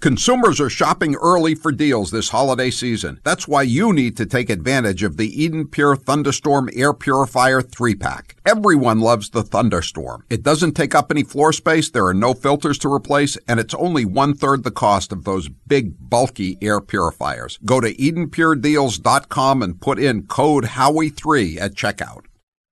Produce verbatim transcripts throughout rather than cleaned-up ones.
Consumers are shopping early for deals this holiday season. That's why you need to take advantage of the Eden Pure Thunderstorm Air Purifier three pack. Everyone loves the Thunderstorm. It doesn't take up any floor space, there are no filters to replace, and it's only one-third the cost of those big, bulky air purifiers. Go to eden pure deals dot com and put in code Howie three at checkout.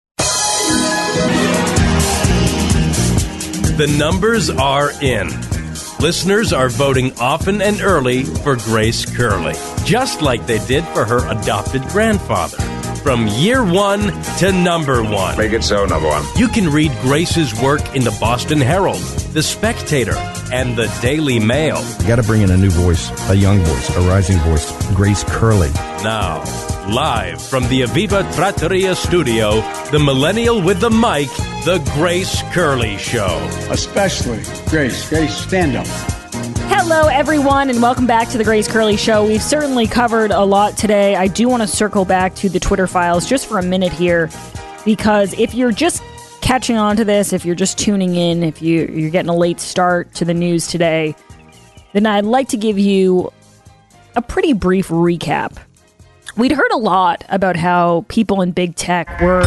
The numbers are in. Listeners are voting often and early for Grace Curley, just like they did for her adopted grandfather. From year one to number one. Make it so, number one. You can read Grace's work in the Boston Herald, the Spectator, and the Daily Mail. You got to bring in a new voice, a young voice, a rising voice, Grace Curley. Now, live from the Aviva Trattoria studio, the millennial with the mic, the Grace Curley Show. Especially Grace. Grace, stand up. Hello, everyone, and welcome back to the Grace Curley Show. We've certainly covered a lot today. I do want to circle back to the Twitter files just for a minute here, because if you're just catching on to this, if you're just tuning in, if you, you're getting a late start to the news today, then I'd like to give you a pretty brief recap. We'd heard a lot about how people in big tech were,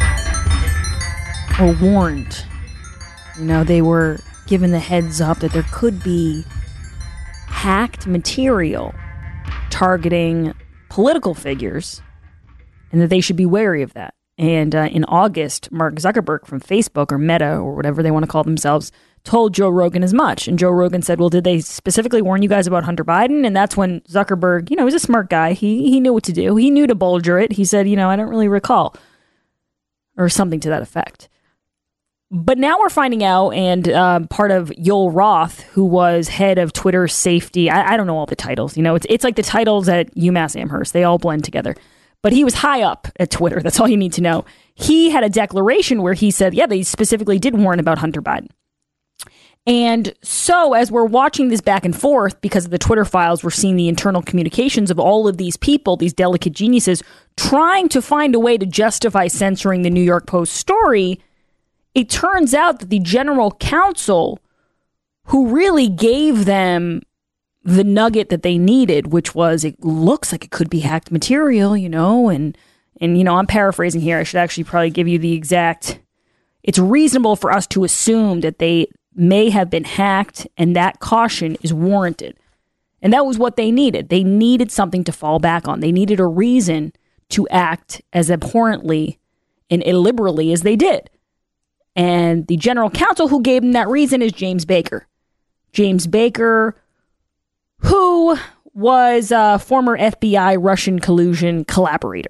were warned. You know, they were given the heads up that there could be hacked material targeting political figures and that they should be wary of that. And uh, in August, Mark Zuckerberg from Facebook, or Meta, or whatever they want to call themselves, told Joe Rogan as much. And Joe Rogan said, well, did they specifically warn you guys about Hunter Biden? And that's when Zuckerberg, you know, he's a smart guy. He he knew what to do. He knew to bulger it. He said, you know, I don't really recall. Or something to that effect. But now we're finding out, and uh, part of Yoel Roth, who was head of Twitter safety, I, I don't know all the titles. You know, it's it's like the titles at UMass Amherst. They all blend together. But he was high up at Twitter. That's all you need to know. He had a declaration where he said, yeah, they specifically did warn about Hunter Biden. And so as we're watching this back and forth, because of the Twitter files, we're seeing the internal communications of all of these people, these delicate geniuses, trying to find a way to justify censoring the New York Post story. It turns out that the general counsel, who really gave them the nugget that they needed, which was, it looks like it could be hacked material, you know, and, and, you know, I'm paraphrasing here. I should actually probably give you the exact, it's reasonable for us to assume that they may have been hacked, and that caution is warranted. And that was what they needed. They needed something to fall back on. They needed a reason to act as abhorrently and illiberally as they did. And the general counsel who gave them that reason is James Baker. James Baker, who was a former F B I Russian collusion collaborator.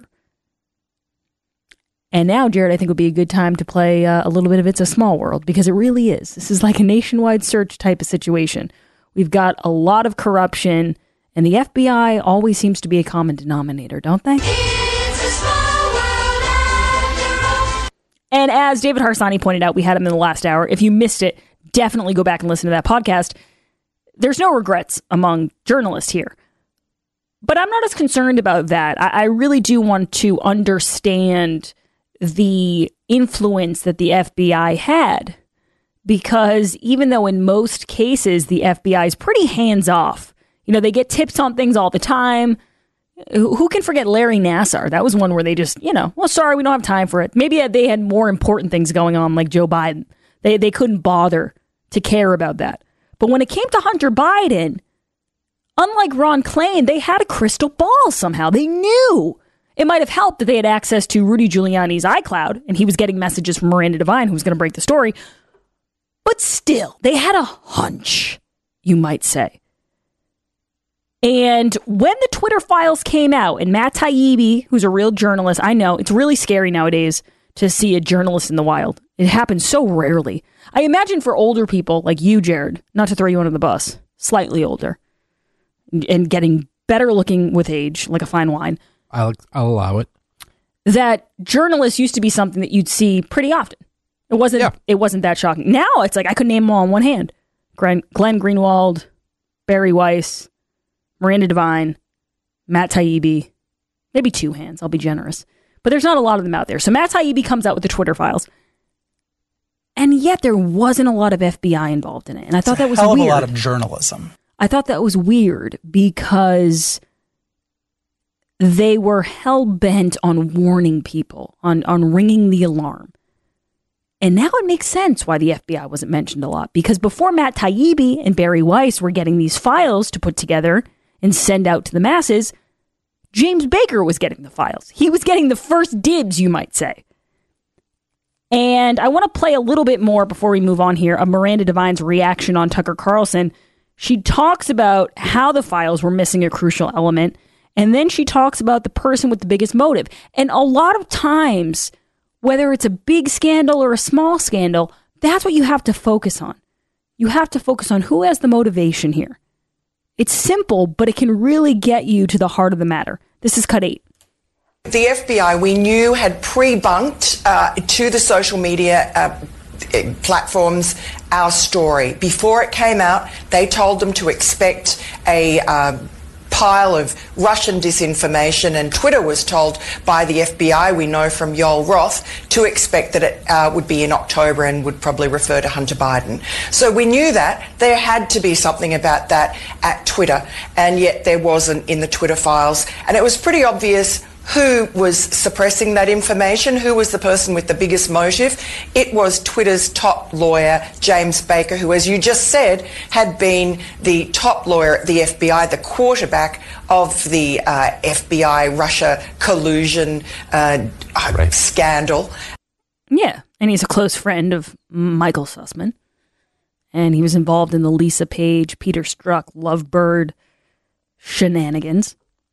And now, Jared, I think would be a good time to play uh, a little bit of It's a Small World, because it really is. This is like a nationwide search type of situation. We've got a lot of corruption, and the F B I always seems to be a common denominator, don't they? It's a small world after all. And as David Harsanyi pointed out, we had him in the last hour. If you missed it, definitely go back and listen to that podcast. There's no regrets among journalists here. But I'm not as concerned about that. I, I really do want to understand the influence that the F B I had. Because even though in most cases the F B I is pretty hands-off, you know, they get tips on things all the time. Who can forget Larry Nassar? That was one where they just, you know, well, sorry, we don't have time for it. Maybe they had more important things going on, like Joe Biden. They they couldn't bother to care about that. But when it came to Hunter Biden, unlike Ron Klain, they had a crystal ball somehow. They knew. It might have helped that they had access to Rudy Giuliani's iCloud, and he was getting messages from Miranda Devine, who was going to break the story. But still, they had a hunch, you might say. And when the Twitter files came out, and Matt Taibbi, who's a real journalist, I know, it's really scary nowadays to see a journalist in the wild. It happens so rarely. I imagine for older people like you, Jared, not to throw you under the bus, slightly older, and getting better looking with age, like a fine wine. I'll, I'll allow it. That journalists used to be something that you'd see pretty often. It wasn't. Yeah. It wasn't that shocking. Now it's like I could name them all on one hand: Glenn, Glenn Greenwald, Barry Weiss, Miranda Devine, Matt Taibbi. Maybe two hands. I'll be generous, but there's not a lot of them out there. So Matt Taibbi comes out with the Twitter files, and yet there wasn't a lot of F B I involved in it. And I thought it's that was a hell of weird. a lot of journalism. I thought that was weird because they were hell-bent on warning people, on, on ringing the alarm. And now it makes sense why the F B I wasn't mentioned a lot. Because before Matt Taibbi and Bari Weiss were getting these files to put together and send out to the masses, James Baker was getting the files. He was getting the first dibs, you might say. And I want to play a little bit more before we move on here of Miranda Devine's reaction on Tucker Carlson. She talks about how the files were missing a crucial element. And then she talks about the person with the biggest motive. And a lot of times, whether it's a big scandal or a small scandal, that's what you have to focus on. You have to focus on who has the motivation here. It's simple, but it can really get you to the heart of the matter. This is cut eight. The F B I, we knew, had pre-bunked uh, to the social media uh, platforms our story. Before it came out, they told them to expect a uh, pile of Russian disinformation, and Twitter was told by the F B I, we know from Yoel Roth, to expect that it uh, would be in October and would probably refer to Hunter Biden. So we knew that there had to be something about that at Twitter, and yet there wasn't in the Twitter files. And it was pretty obvious who was suppressing that information, who was the person with the biggest motive. It was Twitter's top lawyer, James Baker, who, as you just said, had been the top lawyer at the F B I, the quarterback of the uh, F B I Russia collusion uh, right. scandal. Yeah, and he's a close friend of Michael Sussman. And he was involved in the Lisa Page, Peter Strzok, Lovebird shenanigans.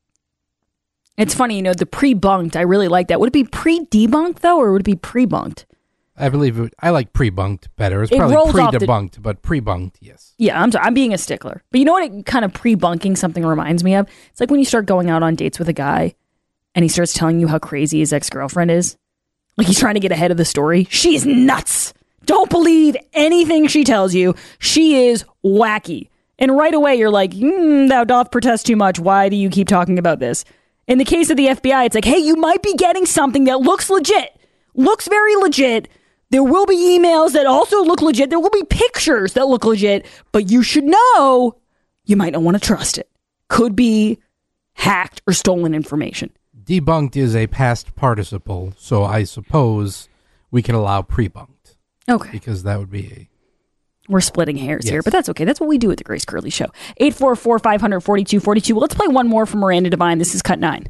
It's funny, you know, the pre-bunked, I really like that. Would it be pre-debunked, though, or would it be pre-bunked? I believe it would, I like pre-bunked better. It's it probably pre-debunked, the, but pre-bunked, yes. Yeah, I'm sorry, I'm being a stickler. But you know what it kind of pre-bunking something reminds me of? It's like when you start going out on dates with a guy, and he starts telling you how crazy his ex-girlfriend is. Like he's trying to get ahead of the story. She's nuts! Don't believe anything she tells you. She is wacky. And right away, you're like, mm, thou doth protest too much. Why do you keep talking about this? In the case of the F B I, it's like, hey, you might be getting something that looks legit, looks very legit. There will be emails that also look legit. There will be pictures that look legit, but you should know you might not want to trust it. Could be hacked or stolen information. Debunked is a past participle, so I suppose we can allow pre-bunked. Okay. Because that would be a... We're splitting hairs yes. here, but that's okay. That's what we do at the Grace Curley Show. eight four four, five hundred, forty-two forty-two. Let's play one more from Miranda Devine. This is cut nine.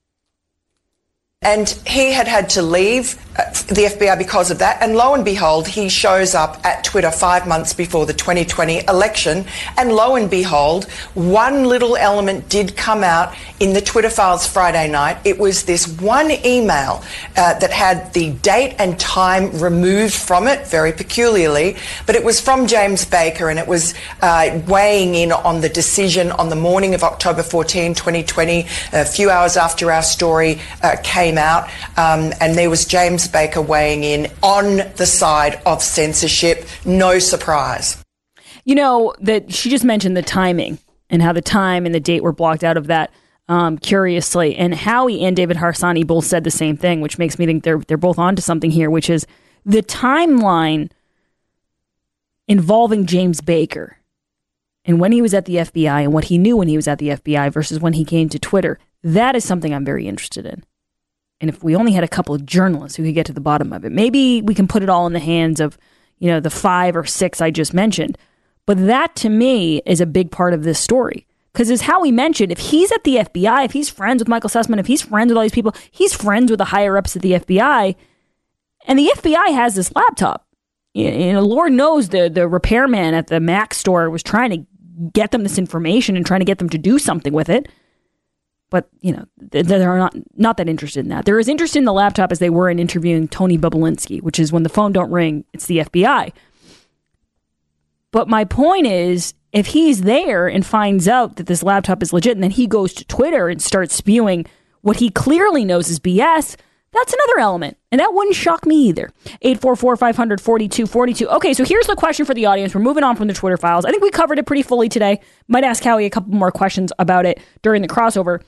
And he had had to leave uh, the F B I because of that. And lo and behold, he shows up at Twitter five months before the twenty twenty election. And lo and behold, one little element did come out in the Twitter files Friday night. It was this one email uh, that had the date and time removed from it, very peculiarly. But it was from James Baker, and it was uh, weighing in on the decision on the morning of October fourteenth, twenty twenty, a few hours after our story uh, came out, um, and there was James Baker weighing in on the side of censorship. No surprise. You know, that she just mentioned the timing and how the time and the date were blocked out of that, um, curiously. And Howie and David Harsanyi both said the same thing, which makes me think they're they're both onto something here, which is the timeline involving James Baker and when he was at the F B I and what he knew when he was at the F B I versus when he came to Twitter. That is something I'm very interested in. And if we only had a couple of journalists who could get to the bottom of it, maybe we can put it all in the hands of, you know, the five or six I just mentioned. But that, to me, is a big part of this story. Because as Howie mentioned, if he's at the F B I, if he's friends with Michael Sussman, if he's friends with all these people, he's friends with the higher-ups at the F B I. And the F B I has this laptop. You know, Lord knows the, the repairman at the Mac store was trying to get them this information and trying to get them to do something with it. But, you know, they're not not that interested in that. They're as interested in the laptop as they were in interviewing Tony Bobulinski, which is when the phone don't ring, it's the F B I. But my point is, if he's there and finds out that this laptop is legit, and then he goes to Twitter and starts spewing what he clearly knows is B S, that's another element. And that wouldn't shock me either. eight four four, five hundred, forty-two forty-two. Okay, so here's the question for the audience. We're moving on from the Twitter files. I think we covered it pretty fully today. Might ask Howie a couple more questions about it during the crossover.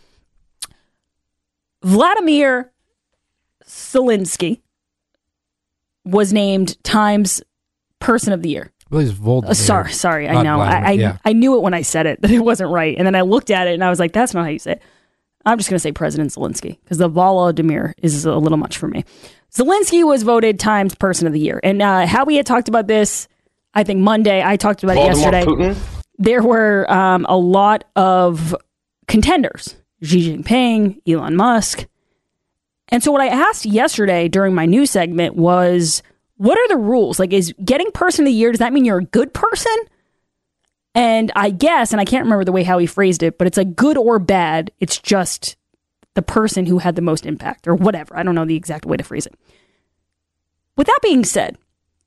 Vladimir Zelensky was named Times Person of the Year. Well, he's Voldemort. Uh, sorry, sorry, I Not know. Vladimir, I I, yeah. I knew it when I said it that it wasn't right, and then I looked at it and I was like, "That's not how you say it." I'm just going to say President Zelensky because the Volodymyr is a little much for me. Zelensky was voted Times Person of the Year, and uh, how we had talked about this, I think Monday. I talked about Voldemort it yesterday. Putin? There were um, a lot of contenders: Xi Jinping, Elon Musk, and so what I asked yesterday during my news segment was, what are the rules? Like, is getting Person of the Year, does that mean you're a good person? And I guess, and I can't remember the way how he phrased it, but it's like good or bad. It's just the person who had the most impact or whatever. I don't know the exact way to phrase it. With that being said,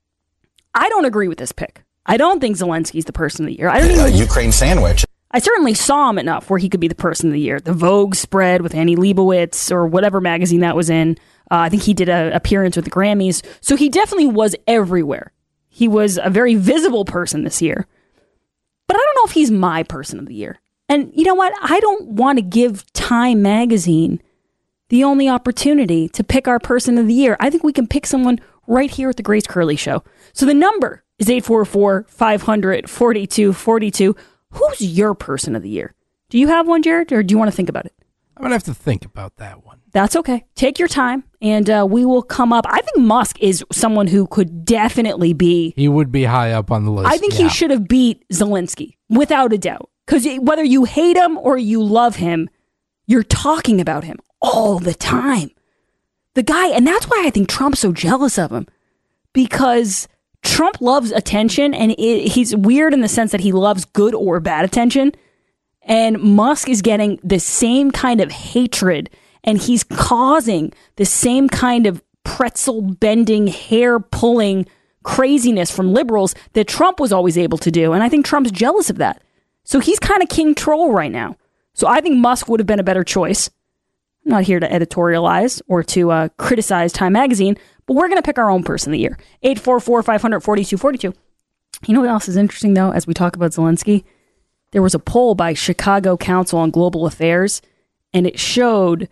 I don't agree with this pick. I don't think Zelensky's the Person of the Year. I don't even. A Ukraine sandwich. I certainly saw him enough where he could be the Person of the Year. The Vogue spread with Annie Leibovitz or whatever magazine that was in. Uh, I think he did an appearance with the Grammys. So he definitely was everywhere. He was a very visible person this year. But I don't know if he's my Person of the Year. And you know what? I don't want to give Time magazine the only opportunity to pick our Person of the Year. I think we can pick someone right here at the Grace Curley Show. So the number is eight four four, five hundred, forty-two forty-two. Who's your Person of the Year? Do you have one, Jared, or do you want to think about it? I'm going to have to think about that one. That's okay. Take your time, and uh, we will come up. I think Musk is someone who could definitely be. He would be high up on the list. I think yeah. he should have beat Zelensky, without a doubt. Because whether you hate him or you love him, you're talking about him all the time. The guy, and that's why I think Trump's so jealous of him. Because Trump loves attention, and it, he's weird in the sense that he loves good or bad attention. And Musk is getting the same kind of hatred, and he's causing the same kind of pretzel-bending, hair-pulling craziness from liberals that Trump was always able to do. And I think Trump's jealous of that. So he's kind of king troll right now. So I think Musk would have been a better choice. I'm not here to editorialize or to uh, criticize Time Magazine, but we're going to pick our own Person of the Year. eight four four, five hundred, forty-two forty-two. You know what else is interesting, though, as we talk about Zelensky? There was a poll by Chicago Council on Global Affairs, and it showed,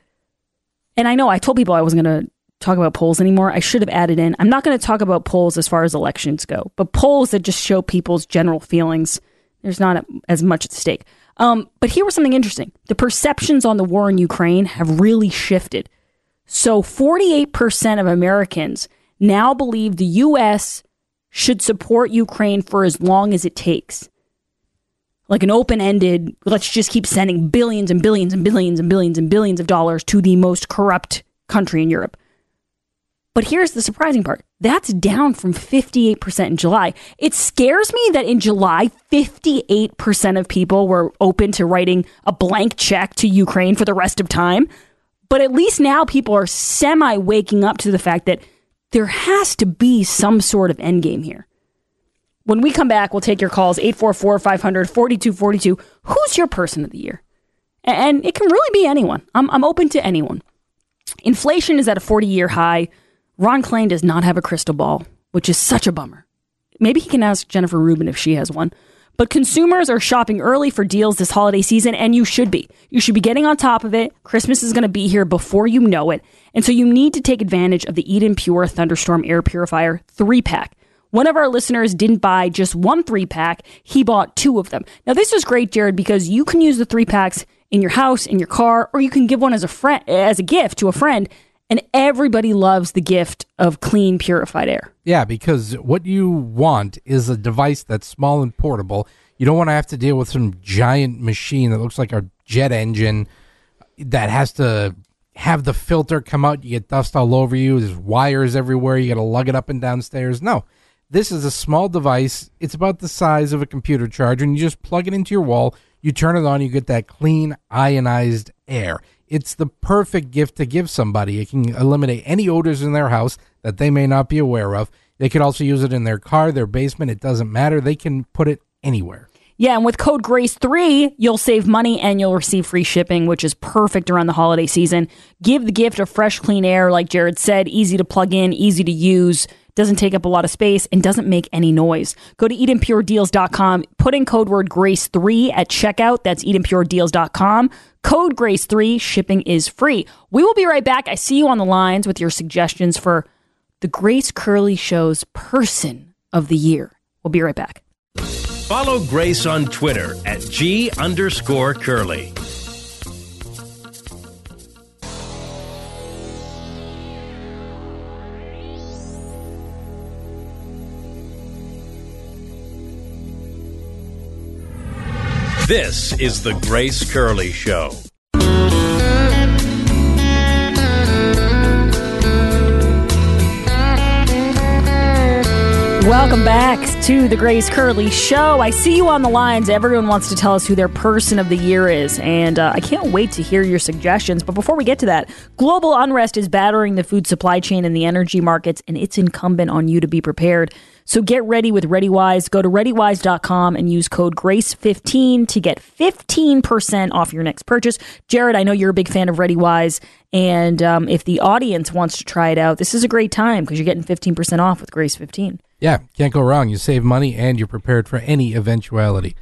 and I know I told people I wasn't going to talk about polls anymore. I should have added in, I'm not going to talk about polls as far as elections go, but polls that just show people's general feelings. There's not as much at stake. Um, but here was something interesting. The perceptions on the war in Ukraine have really shifted. So forty-eight percent of Americans now believe the U S should support Ukraine for as long as it takes. Like an open-ended, let's just keep sending billions and billions and billions and billions and billions of dollars to the most corrupt country in Europe. But here's the surprising part. That's down from fifty-eight percent in July. It scares me that in July, fifty-eight percent of people were open to writing a blank check to Ukraine for the rest of time. But at least now people are semi-waking up to the fact that there has to be some sort of endgame here. When we come back, we'll take your calls, eight four four, five hundred, forty-two forty-two. Who's your Person of the Year? And it can really be anyone. I'm, I'm open to anyone. Inflation is at a forty-year high. Ron Klain does not have a crystal ball, which is such a bummer. Maybe he can ask Jennifer Rubin if she has one. But consumers are shopping early for deals this holiday season, and you should be. You should be getting on top of it. Christmas is going to be here before you know it. And so you need to take advantage of the Eden Pure Thunderstorm Air Purifier three-pack. One of our listeners didn't buy just one three-pack. He bought two of them. Now, this is great, Jared, because you can use the three-packs in your house, in your car, or you can give one as a friend, as a gift to a friend. And everybody loves the gift of clean, purified air. Yeah, because what you want is a device that's small and portable. You don't want to have to deal with some giant machine that looks like a jet engine that has to have the filter come out. You get dust all over you. There's wires everywhere. You got to lug it up and down stairs. No, this is a small device. It's about the size of a computer charger, and you just plug it into your wall. You turn it on. You get that clean, ionized air. It's the perfect gift to give somebody. It can eliminate any odors in their house that they may not be aware of. They could also use it in their car, their basement. It doesn't matter. They can put it anywhere. Yeah, and with code Grace three, you'll save money and you'll receive free shipping, which is perfect around the holiday season. Give the gift of fresh, clean air, like Jared said, easy to plug in, easy to use, doesn't take up a lot of space, and doesn't make any noise. Go to eden pure deals dot com, put in code word Grace three at checkout. That's eden pure deals dot com. Code Grace three, shipping is free. We will be right back. I see you on the lines with your suggestions for the Grace Curley Show's Person of the Year. We'll be right back. Follow Grace on Twitter at G underscore Curly. This is the Grace Curley Show. Welcome back to the Grace Curley Show. I see you on the lines. Everyone wants to tell us who their person of the year is, and uh, I can't wait to hear your suggestions. But before we get to that, global unrest is battering the food supply chain and the energy markets, and it's incumbent on you to be prepared. So get ready with ReadyWise. Go to ready wise dot com and use code grace fifteen to get fifteen percent off your next purchase. Jared, I know you're a big fan of ReadyWise, and um, if the audience wants to try it out, this is a great time because you're getting fifteen percent off with Grace fifteen. Yeah, can't go wrong. You save money and you're prepared for any eventuality.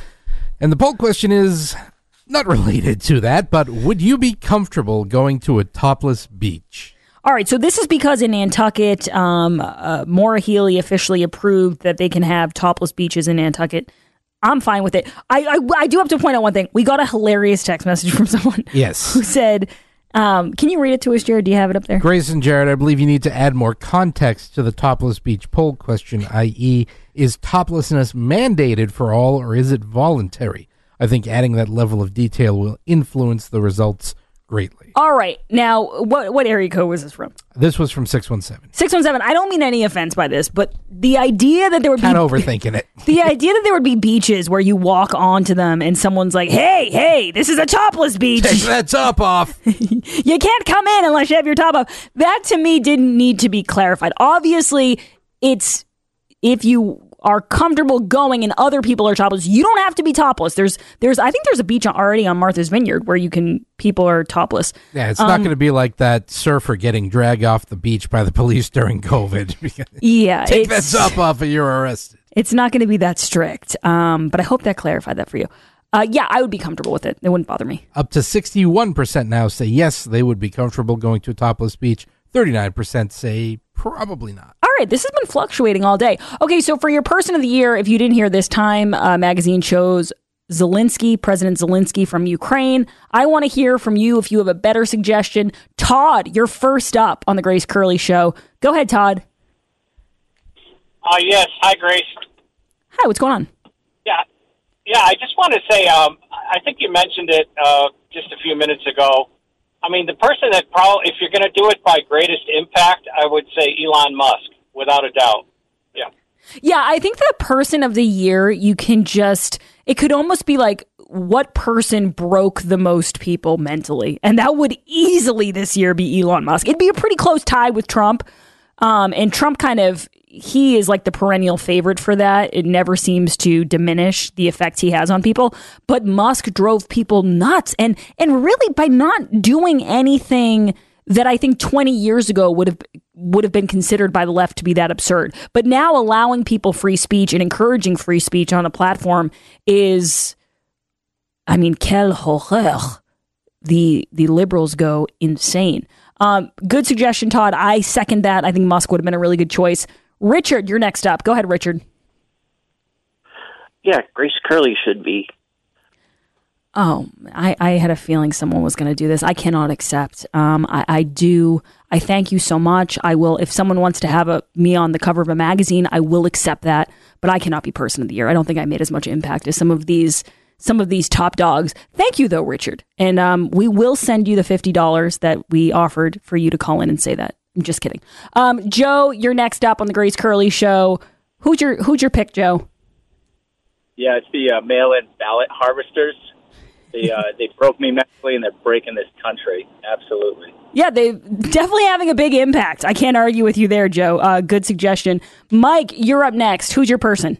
And the poll question is not related to that, but would you be comfortable going to a topless beach? All right, so this is because in Nantucket, um, uh, Maura Healey officially approved that they can have topless beaches in Nantucket. I'm fine with it. I, I, I do have to point out one thing. We got a hilarious text message from someone yes. who said, um, can you read it to us, Jared? Do you have it up there? Grace and Jared, I believe you need to add more context to the topless beach poll question, that is, is toplessness mandated for all or is it voluntary? I think adding that level of detail will influence the results greatly. All right. Now, what what area code was this from? This was from six one seven. six one seven. I don't mean any offense by this, but the idea that there would kind be... of overthinking it. The idea that there would be beaches where you walk onto them and someone's like, hey, hey, this is a topless beach. Take that top off. You can't come in unless you have your top off. That, to me, didn't need to be clarified. Obviously, it's... If you are comfortable going and other people are topless, you don't have to be topless. There's, there's, I think there's a beach already on Martha's Vineyard where you can, people are topless. Yeah, it's um, not going to be like that surfer getting dragged off the beach by the police during COVID. Yeah. Take that top off and you're arrested. It's not going to be that strict. Um, but I hope that clarified that for you. Uh, yeah, I would be comfortable with it. It wouldn't bother me. Up to sixty-one percent now say yes, they would be comfortable going to a topless beach. thirty-nine percent say probably not. All right, this has been fluctuating all day. Okay, so for your person of the year, if you didn't hear this time, uh, magazine chose Zelensky, President Zelensky from Ukraine. I want to hear from you if you have a better suggestion. Todd, you're first up on the Grace Curley Show. Go ahead, Todd. Uh, yes. Hi, Grace. Hi, what's going on? Yeah. Yeah, I just want to say, um, I think you mentioned it uh, just a few minutes ago. I mean, the person that probably, if you're going to do it by greatest impact, I would say Elon Musk, without a doubt. Yeah. Yeah, I think the person of the year, you can just, it could almost be like, what person broke the most people mentally? And that would easily this year be Elon Musk. It'd be a pretty close tie with Trump. Um, and Trump kind of, he is like the perennial favorite for that. It never seems to diminish the effect he has on people. But Musk drove people nuts. And and really by not doing anything that I think twenty years ago would have would have been considered by the left to be that absurd. But now allowing people free speech and encouraging free speech on a platform is, I mean, quelle horreur. The, the liberals go insane. Um, good suggestion, Todd. I second that. I think Musk would have been a really good choice. Richard, you're next up. Go ahead, Richard. Yeah, Grace Curley should be. Oh, I, I had a feeling someone was going to do this. I cannot accept. Um, I, I do. I thank you so much. I will, if someone wants to have a, me on the cover of a magazine, I will accept that. But I cannot be person of the year. I don't think I made as much impact as some of these some of these top dogs. Thank you, though, Richard. And um, we will send you the fifty dollars that we offered for you to call in and say that. I'm just kidding. Um, Joe, you're next up on the Grace Curley Show. Who's your Who's your pick, Joe? Yeah, it's the uh, mail-in ballot harvesters. They uh, they broke me mentally, and they're breaking this country. Absolutely. Yeah, they definitely having a big impact. I can't argue with you there, Joe. Uh, good suggestion. Mike, you're up next. Who's your person?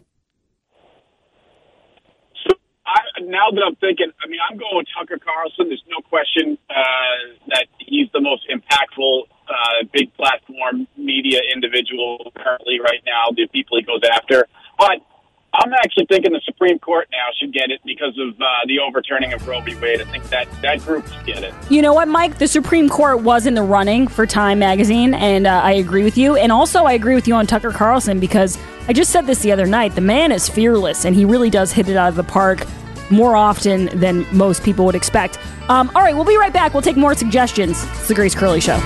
So I, now that I'm thinking, I mean, I'm going with Tucker Carlson. There's no question uh, that he's the most impactful, uh, big platform media individual currently right now, the people he goes after. But I'm actually thinking the Supreme Court now should get it because of uh, the overturning of Roe v. Wade. I think that, that group should get it. You know what, Mike? The Supreme Court was in the running for Time Magazine, and uh, I agree with you. And also, I agree with you on Tucker Carlson because I just said this the other night. The man is fearless, and he really does hit it out of the park more often than most people would expect. Um, all right, we'll be right back. We'll take more suggestions. It's the Grace Curley Show.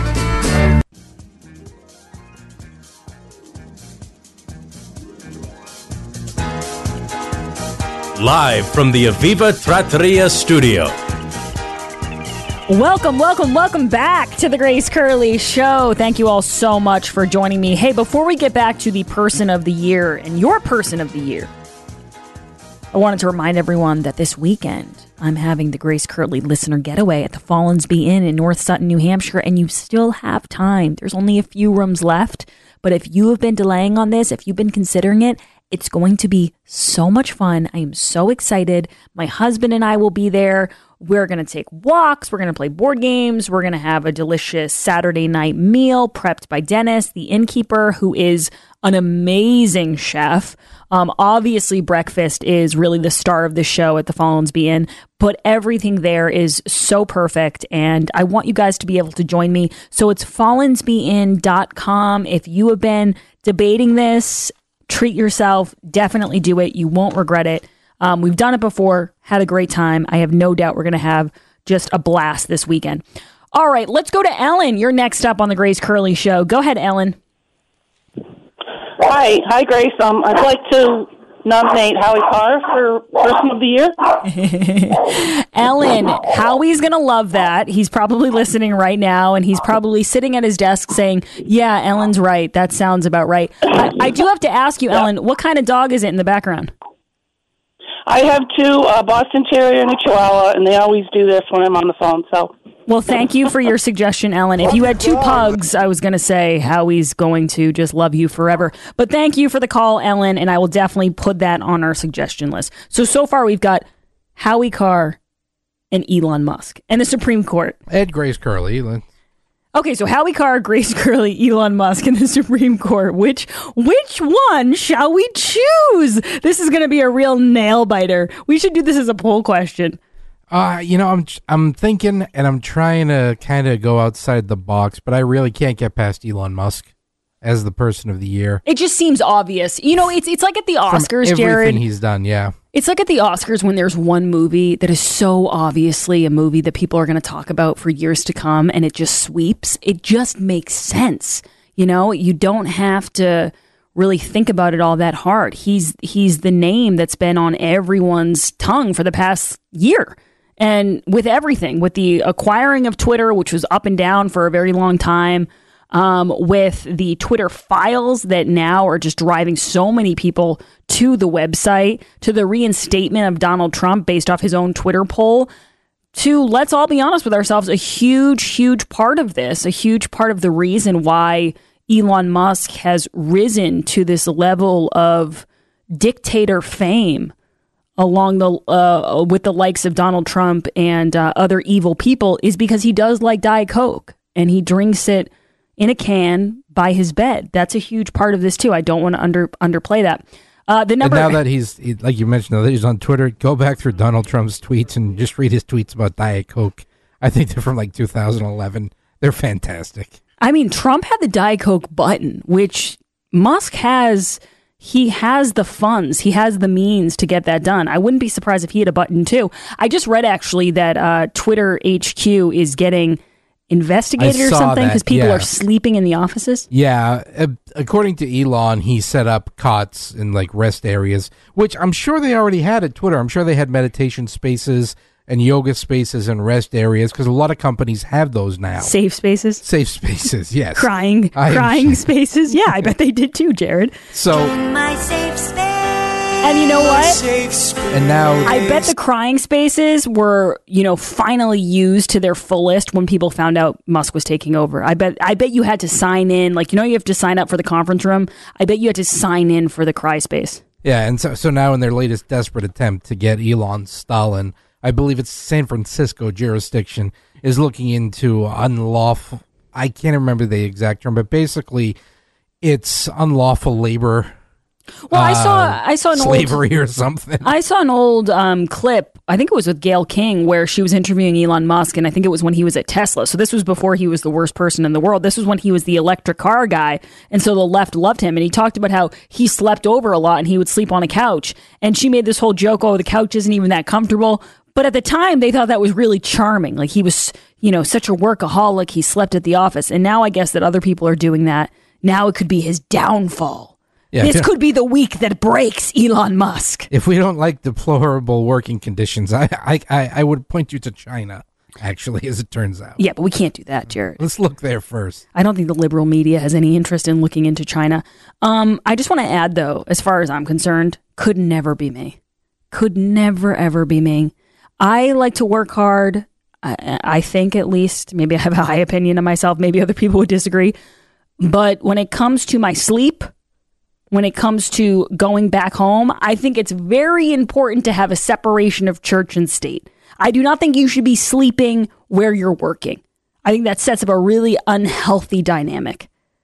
Live from the Aviva Trattoria studio. Welcome, welcome, welcome back to the Grace Curley Show. Thank you all so much for joining me. Hey, before we get back to the person of the year and your person of the year, I wanted to remind everyone that this weekend I'm having the Grace Curley Listener Getaway at the Fallensby Inn in North Sutton, New Hampshire, and you still have time. There's only a few rooms left, but if you have been delaying on this, if you've been considering it, it's going to be so much fun. I am so excited. My husband and I will be there. We're going to take walks. We're going to play board games. We're going to have a delicious Saturday night meal prepped by Dennis, the innkeeper, who is an amazing chef. Um, obviously, breakfast is really the star of the show at the Fallensby Inn, but everything there is so perfect, and I want you guys to be able to join me. So it's fallensby inn dot com. If you have been debating this, treat yourself. Definitely do it. You won't regret it. Um, we've done it before, had a great time. I have no doubt we're going to have just a blast this weekend. All right, let's go to Ellen. You're next up on the Grace Curley Show. Go ahead, Ellen. Hi. Hi, Grace. Um, I'd like to nominate Howie Carr for Person of the Year. Ellen, Howie's going to love that. He's probably listening right now, and he's probably sitting at his desk saying, yeah, Ellen's right. That sounds about right. I, I do have to ask you, Ellen, what kind of dog is it in the background? I have two, a Boston Terrier and a Chihuahua, and they always do this when I'm on the phone, so... Well, thank you for your suggestion, Ellen. If you had two pugs, I was going to say Howie's going to just love you forever. But thank you for the call, Ellen, and I will definitely put that on our suggestion list. So, so far we've got Howie Carr and Elon Musk and the Supreme Court. Ed Grace Curley. Okay, so Howie Carr, Grace Curley, Elon Musk, and the Supreme Court. Which which one shall we choose? This is going to be a real nail biter. We should do this as a poll question. Uh, you know, I'm I'm thinking, and I'm trying to kind of go outside the box, but I really can't get past Elon Musk as the person of the year. It just seems obvious. You know, it's it's like at the Oscars, From everything Jared. he's done, yeah. It's like at the Oscars when there's one movie that is so obviously a movie that people are going to talk about for years to come, and it just sweeps. It just makes sense. You know, you don't have to really think about it all that hard. He's he's the name that's been on everyone's tongue for the past year. And with everything, with the acquiring of Twitter, which was up and down for a very long time, um, with the Twitter files that now are just driving so many people to the website, to the reinstatement of Donald Trump based off his own Twitter poll, to, let's all be honest with ourselves, a huge, huge part of this, a huge part of the reason why Elon Musk has risen to this level of dictator fame along the uh, with the likes of Donald Trump and uh, other evil people is because he does like Diet Coke and he drinks it in a can by his bed. That's a huge part of this too. I don't want to under underplay that. Uh, the number and now that he's he, like you mentioned, now that he's on Twitter, go back through Donald Trump's tweets and just read his tweets about Diet Coke. I think they're from like two thousand eleven. They're fantastic. I mean, Trump had the Diet Coke button, which Musk has. He has the funds. He has the means to get that done. I wouldn't be surprised if he had a button, too. I just read, actually, that uh, Twitter H Q is getting investigated or something because people yeah. are sleeping in the offices. Yeah. Uh, according to Elon, he set up cots in, like, rest areas, which I'm sure they already had at Twitter. I'm sure they had meditation spaces and yoga spaces and rest areas because a lot of companies have those now. Safe spaces? Safe spaces, yes. Crying I crying spaces? Yeah, I bet they did too, Jared. So, my safe space. And you know what? And now I bet the crying spaces were, you know, finally used to their fullest when people found out Musk was taking over. I bet I bet you had to sign in, like, you know, you have to sign up for the conference room. I bet you had to sign in for the cry space. Yeah, and so so now in their latest desperate attempt to get Elon Stalin, I believe it's San Francisco jurisdiction, is looking into unlawful, I can't remember the exact term, but basically it's unlawful labor Well, I saw uh, I saw an slavery old, or something. I saw an old um, clip. I think it was with Gayle King, where she was interviewing Elon Musk, and I think it was when he was at Tesla. So this was before he was the worst person in the world. This was when he was the electric car guy, and so the left loved him. And he talked about how he slept over a lot, and he would sleep on a couch. And she made this whole joke, "Oh, the couch isn't even that comfortable." But at the time, they thought that was really charming. Like he was, you know, such a workaholic. He slept at the office, and now I guess that other people are doing that. Now it could be his downfall. Yeah, this yeah. could be the week that breaks Elon Musk. If we don't like deplorable working conditions, I, I, I, I would point you to China, actually, as it turns out. Yeah, but we can't do that, Jared. Let's look there first. I don't think the liberal media has any interest in looking into China. Um, I just want to add, though, as far as I'm concerned, could never be me. Could never, ever be me. I like to work hard. I, I think, at least. Maybe I have a high opinion of myself. Maybe other people would disagree. But when it comes to my sleep, when it comes to going back home, I think it's very important to have a separation of church and state. I do not think you should be sleeping where you're working. I think that sets up a really unhealthy dynamic.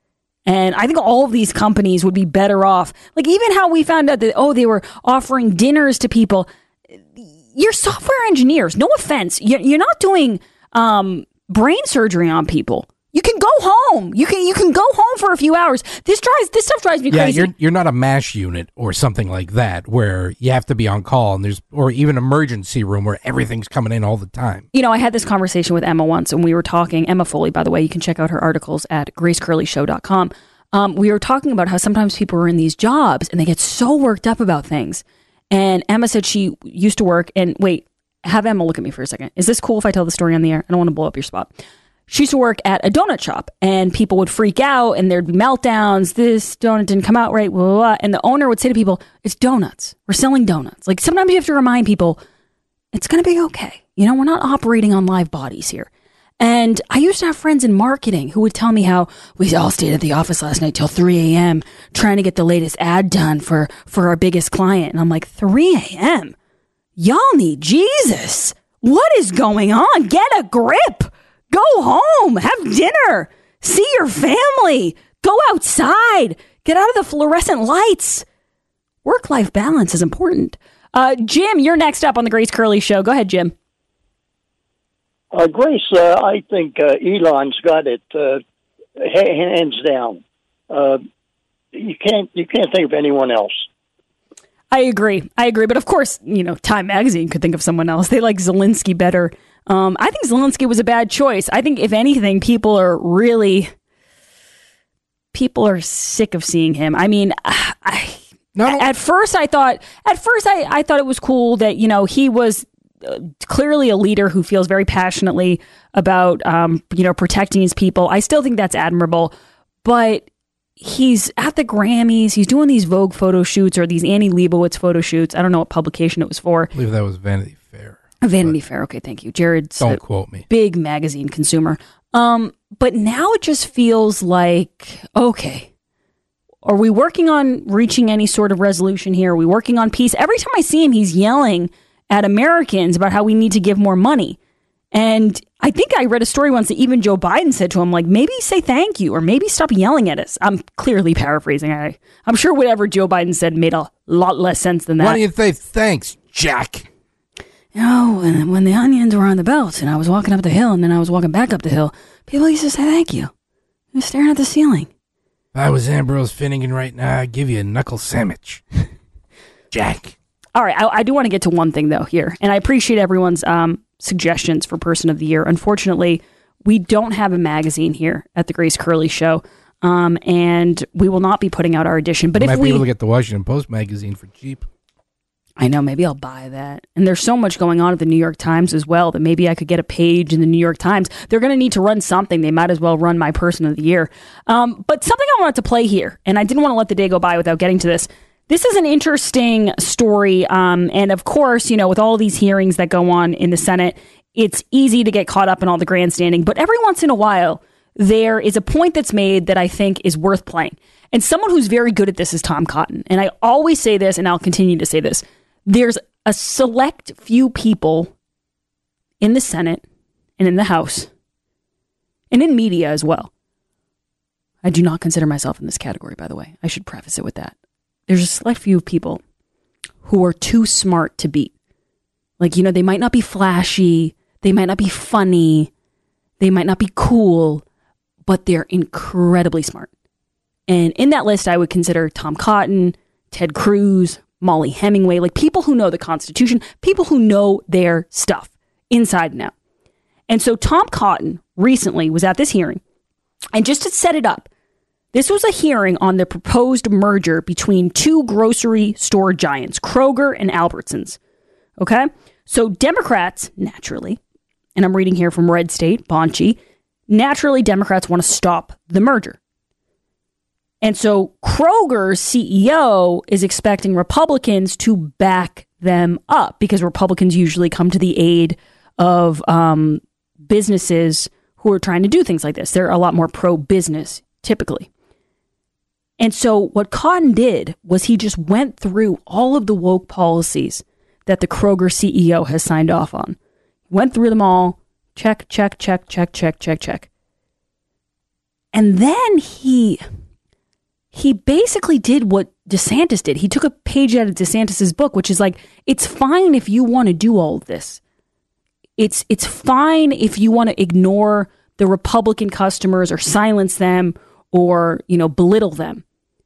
And I think all of these companies would be better off. Like even how we found out that, oh, they were offering dinners to people. You're software engineers. No offense. You're not doing um, brain surgery on people. You can go home. You can you can go home for a few hours. This drives this stuff drives me yeah, crazy. you're you're not a MASH unit or something like that where you have to be on call and there's or even emergency room where everything's coming in all the time. You know, I had this conversation with Emma once, and we were talking. Emma Foley, by the way, you can check out her articles at grace curley show dot com. Um, we were talking about how sometimes people are in these jobs and they get so worked up about things. And Emma said she used to work. And wait, have Emma look at me for a second. Is this cool if I tell the story on the air? I don't want to blow up your spot. She used to work at a donut shop, and people would freak out, and there'd be meltdowns. This donut didn't come out right, blah, blah, blah. And the owner would say to people, it's donuts. We're selling donuts. Like, sometimes you have to remind people, it's going to be okay. You know, we're not operating on live bodies here. And I used to have friends in marketing who would tell me how we all stayed at the office last night till three a.m. trying to get the latest ad done for, for our biggest client. And I'm like, three a.m.? Y'all need Jesus. What is going on? Get a grip. Go home, have dinner, see your family, go outside, get out of the fluorescent lights. Work-life balance is important. Uh, Jim, you're next up on the Grace Curley Show. Go ahead, Jim. Uh, Grace, uh, I think uh, Elon's got it uh, hands down. Uh, you can't you can't think of anyone else. I agree. I agree. But of course, you know, Time Magazine could think of someone else. They like Zelensky better. Um, I think Zelensky was a bad choice. I think, if anything, people are really, people are sick of seeing him. I mean, I, no. at first I thought, at first I, I thought it was cool that, you know, he was uh, clearly a leader who feels very passionately about, um, you know, protecting his people. I still think that's admirable, but he's at the Grammys. He's doing these Vogue photo shoots or these Annie Leibovitz photo shoots. I don't know what publication it was for. I believe that was Vanity Fair. Vanity Fair. Okay, thank you. Jared's don't quote me. Big magazine consumer. Um, but now it just feels like, okay, are we working on reaching any sort of resolution here? Are we working on peace? Every time I see him, he's yelling at Americans about how we need to give more money. And I think I read a story once that even Joe Biden said to him, like, maybe say thank you or maybe stop yelling at us. I'm clearly paraphrasing. I, I'm sure whatever Joe Biden said made a lot less sense than that. Why don't you say thanks, Jack? You know, when, when the onions were on the belt and I was walking up the hill and then I was walking back up the hill, people used to say thank you. I was staring at the ceiling. If I was Ambrose Finnegan right now, I'd give you a knuckle sandwich. Jack. All right, I, I do want to get to one thing, though, here. And I appreciate everyone's um, suggestions for Person of the Year. Unfortunately, we don't have a magazine here at the Grace Curley Show, um, and we will not be putting out our edition. But you if might we be able to get the Washington Post magazine for cheap. I know, maybe I'll buy that. And there's so much going on at the New York Times as well that maybe I could get a page in the New York Times. They're going to need to run something. They might as well run my Person of the Year. Um, but something I wanted to play here, and I didn't want to let the day go by without getting to this. This is an interesting story. Um, and of course, you know, with all these hearings that go on in the Senate, it's easy to get caught up in all the grandstanding. But every once in a while, there is a point that's made that I think is worth playing. And someone who's very good at this is Tom Cotton. And I always say this, and I'll continue to say this. There's a select few people in the Senate and in the House and in media as well. I do not consider myself in this category, by the way. I should preface it with that. there's a select few people who are too smart to beat. Like, you know, they might not be flashy, they might not be funny, they might not be cool, but they're incredibly smart. And in that list, I would consider Tom Cotton, Ted Cruz, Molly Hemingway, like people who know the Constitution, people who know their stuff inside and out. And so Tom Cotton recently was at this hearing, and just to set it up, this was a hearing on the proposed merger between two grocery store giants, Kroger and Albertsons. Okay? So Democrats, naturally, and I'm reading here from Red State, Bonchi, naturally Democrats want to stop the merger. And so Kroger's C E O is expecting Republicans to back them up because Republicans usually come to the aid of um, businesses who are trying to do things like this. They're a lot more pro-business, typically. And so what Cotton did was he just went through all of the woke policies that the Kroger C E O has signed off on. Went through them all. Check, check, check, check, check, check, check. And then he... He basically did what DeSantis did. He took a page out of DeSantis's book, which is like, it's fine if you want to do all of this. It's it's fine if you want to ignore the Republican customers or silence them or, you know, belittle them.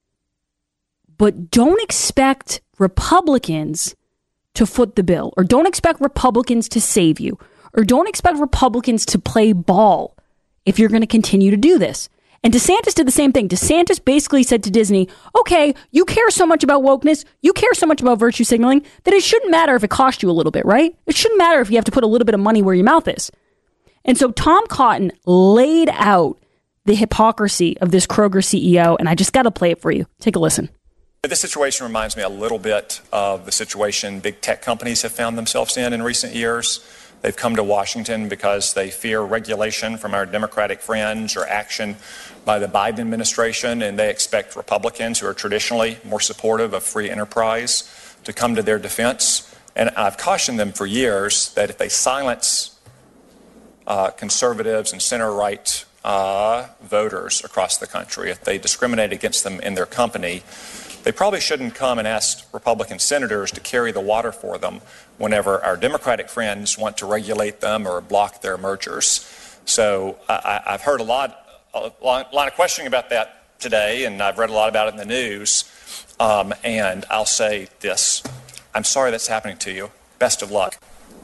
But don't expect Republicans to foot the bill, or don't expect Republicans to save you, or don't expect Republicans to play ball if you're going to continue to do this. And DeSantis did the same thing. DeSantis basically said to Disney, okay, you care so much about wokeness, you care so much about virtue signaling, that it shouldn't matter if it costs you a little bit, right? It shouldn't matter if you have to put a little bit of money where your mouth is. And so Tom Cotton laid out the hypocrisy of this Kroger C E O, and I just got to play it for you. Take a listen. This situation reminds me a little bit of the situation big tech companies have found themselves in in recent years. They've come to Washington because they fear regulation from our Democratic friends or action by the Biden administration, and they expect Republicans, who are traditionally more supportive of free enterprise, to come to their defense. And I've cautioned them for years that if they silence uh, conservatives and center-right uh, voters across the country, if they discriminate against them in their company, they probably shouldn't come and ask Republican senators to carry the water for them whenever our Democratic friends want to regulate them or block their mergers. So I, I've heard a lot, a lot, a lot of questioning about that today, and I've read a lot about it in the news. Um, and I'll say this: I'm sorry that's happening to you. Best of luck.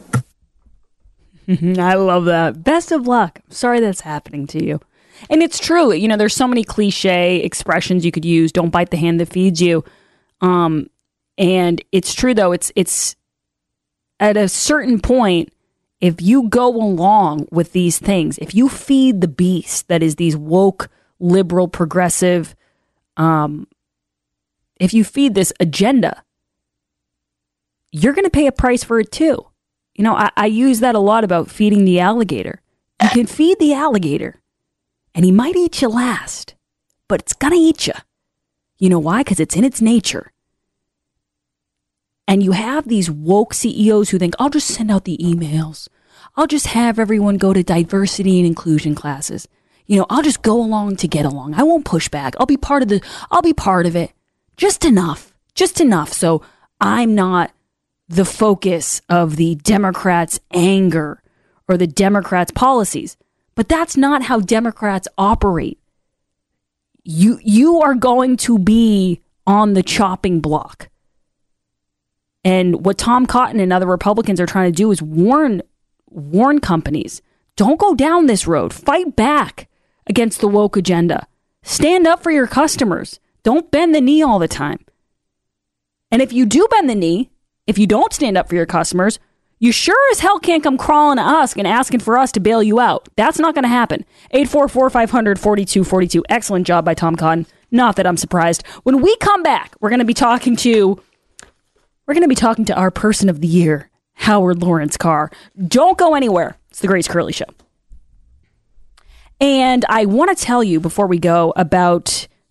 I love that. Best of luck. Sorry that's happening to you. And it's true. You know, there's so many cliche expressions you could use. Don't bite the hand that feeds you. Um, and it's true, though. It's it's at a certain point, if you go along with these things, if you feed the beast that is these woke, liberal, progressive, um, if you feed this agenda, you're going to pay a price for it, too. You know, I, I use that a lot about feeding the alligator. You can feed the alligator, and he might eat you last, but it's going to eat you. You know why? Because it's in its nature. And you have these woke C E Os who think, I'll just send out the emails. I'll just have everyone go to diversity and inclusion classes. You know, I'll just go along to get along. I won't push back. I'll be part of the, I'll be part of it. Just enough. Just enough. So I'm not the focus of the Democrats' anger or the Democrats' policies. But that's not how Democrats operate. You you are going to be on the chopping block. And what Tom Cotton and other Republicans are trying to do is warn warn companies, don't go down this road. Fight back against the woke agenda. Stand up for your customers. Don't bend the knee all the time. And if you do bend the knee, if you don't stand up for your customers, you sure as hell can't come crawling to us and asking for us to bail you out. That's not going to happen. eight four four, five hundred, forty-two forty-two. Excellent job by Tom Cotton. Not that I'm surprised. When we come back, we're going to be talking to we're going to be talking to our person of the year, Howard Lawrence Carr. Don't go anywhere. It's the Grace Curley Show. And I want to tell you before we go about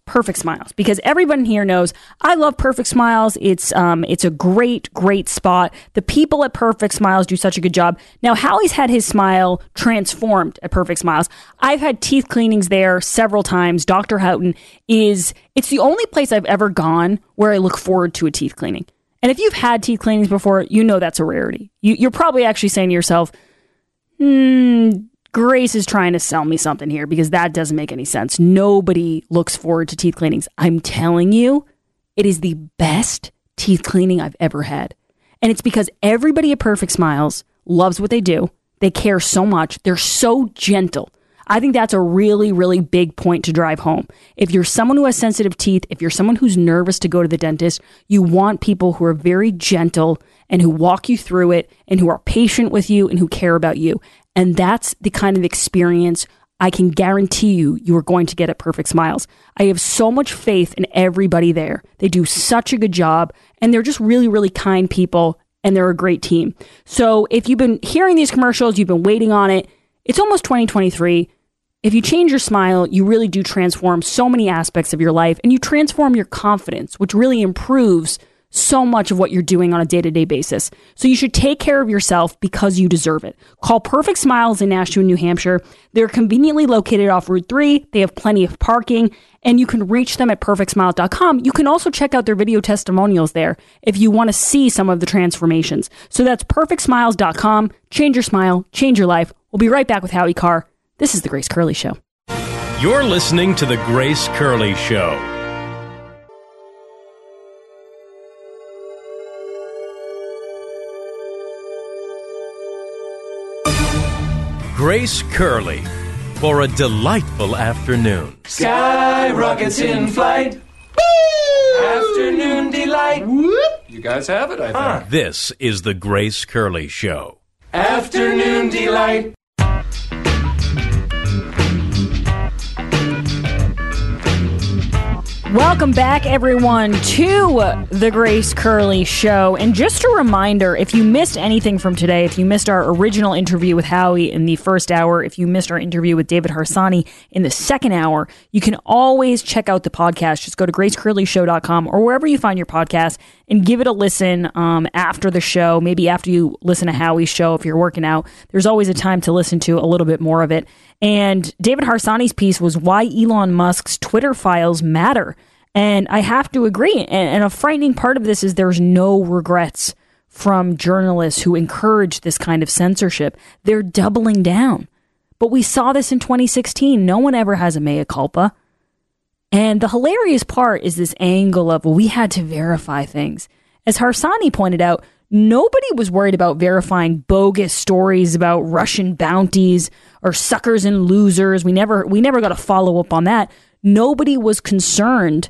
Perfect Smiles, because everyone here knows I love Perfect Smiles. It's um it's a great, great spot. The people at Perfect Smiles do such a good job. Now, Howie's had his smile transformed at Perfect Smiles. I've had teeth cleanings there several times. Doctor Houghton is, it's the only place I've ever gone where I look forward to a teeth cleaning. And if you've had teeth cleanings before, you know that's a rarity. You, you're probably actually saying to yourself, hmm, Grace is trying to sell me something here, because that doesn't make any sense. Nobody looks forward to teeth cleanings. I'm telling you, it is the best teeth cleaning I've ever had. And it's because everybody at Perfect Smiles loves what they do. They care so much. They're so gentle. I think that's a really, really big point to drive home. If you're someone who has sensitive teeth, if you're someone who's nervous to go to the dentist, you want people who are very gentle and who walk you through it and who are patient with you and who care about you. And that's the kind of experience I can guarantee you you are going to get at Perfect Smiles. I have so much faith in everybody there. They do such a good job, and they're just really, really kind people, and they're a great team. So if you've been hearing these commercials, you've been waiting on it, it's almost twenty twenty-three. If you change your smile, you really do transform so many aspects of your life, and you transform your confidence, which really improves so much of what you're doing on a day-to-day basis. So you should take care of yourself because you deserve it. Call Perfect Smiles in Nashua, New Hampshire. They're conveniently located off Route three. They have plenty of parking, and you can reach them at perfect smiles dot com. You can also check out their video testimonials there if you want to see some of the transformations. So that's perfect smiles dot com. Change your smile, change your life. We'll be right back with Howie Carr. This is The Grace Curley Show. You're listening to The Grace Curley Show. Grace Curley for a delightful afternoon. Sky rockets in flight. Woo! Afternoon delight. Whoop. You guys have it, I think. Huh. This is The Grace Curley Show. Afternoon delight. Welcome back, everyone, to The Grace Curley Show. And just a reminder, if you missed anything from today, if you missed our original interview with Howie in the first hour, if you missed our interview with David Harsanyi in the second hour, you can always check out the podcast. Just go to grace curley show dot com or wherever you find your podcast and give it a listen um, after the show, maybe after you listen to Howie's show if you're working out. There's always a time to listen to a little bit more of it. And David Harsanyi's piece was Why Elon Musk's Twitter Files Matter. And I have to agree. And, and a frightening part of this is there's no regrets from journalists who encourage this kind of censorship. They're doubling down. But we saw this in twenty sixteen. No one ever has a mea culpa. And the hilarious part is this angle of, well, we had to verify things. As Harsanyi pointed out, nobody was worried about verifying bogus stories about Russian bounties or suckers and losers. We never we never got a follow-up on that. Nobody was concerned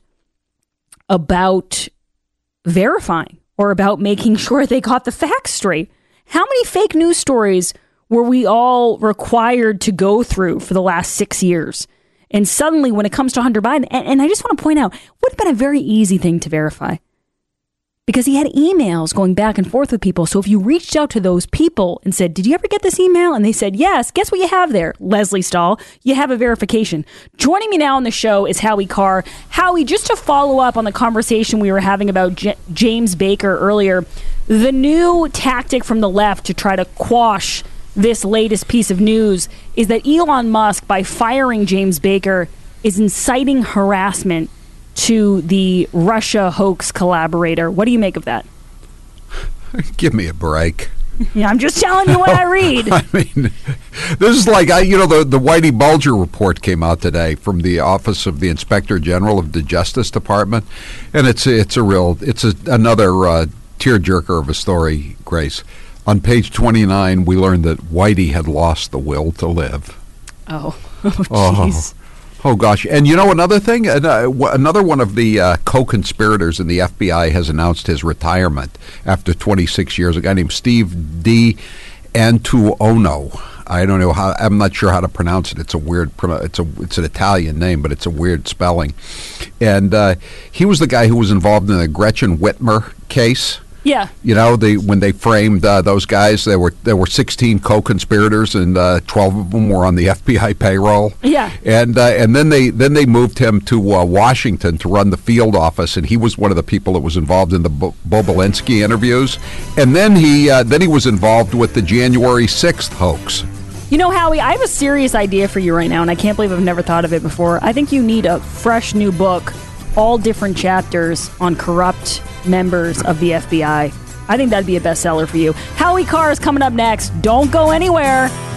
about verifying or about making sure they got the facts straight. How many fake news stories were we all required to go through for the last six years? And suddenly, when it comes to Hunter Biden, and, and I just want to point out, would have been a very easy thing to verify. Because he had emails going back and forth with people. So if you reached out to those people and said, did you ever get this email? And they said, yes. Guess what you have there? Leslie Stahl. You have a verification. Joining me now on the show is Howie Carr. Howie, just to follow up on the conversation we were having about J- James Baker earlier, the new tactic from the left to try to quash this latest piece of news is that Elon Musk, by firing James Baker, is inciting harassment to the Russia hoax collaborator. What do you make of that? Give me a break. Yeah, I'm just telling you what I read. I mean, this is like, I, you know, the, the Whitey Bulger report came out today from the Office of the Inspector General of the Justice Department, and it's it's a real, it's a, another uh, tearjerker of a story, Grace. On page twenty-nine, we learned that Whitey had lost the will to live. Oh, oh, jeez. Oh. Oh, gosh. And you know another thing? Uh, another one of the uh, co-conspirators in the F B I has announced his retirement after twenty-six years. A guy named Steve D. Antuono. I don't know how, I'm not sure how to pronounce it. It's a weird, it's a it's an Italian name, but it's a weird spelling. And uh, he was the guy who was involved in the Gretchen Whitmer case, Yeah. You know, the when they framed uh, those guys, there were there were sixteen co-conspirators, and uh, twelve of them were on the F B I payroll. Yeah. And uh, and then they then they moved him to uh, Washington to run the field office, and he was one of the people that was involved in the Bo- Bobulinski interviews. And then he uh, then he was involved with the January sixth hoax. You know, Howie, I have a serious idea for you right now, and I can't believe I've never thought of it before. I think you need a fresh new book, all different chapters on corrupt members of the F B I. I think that'd be a bestseller for you. Howie Carr is coming up next. Don't go anywhere.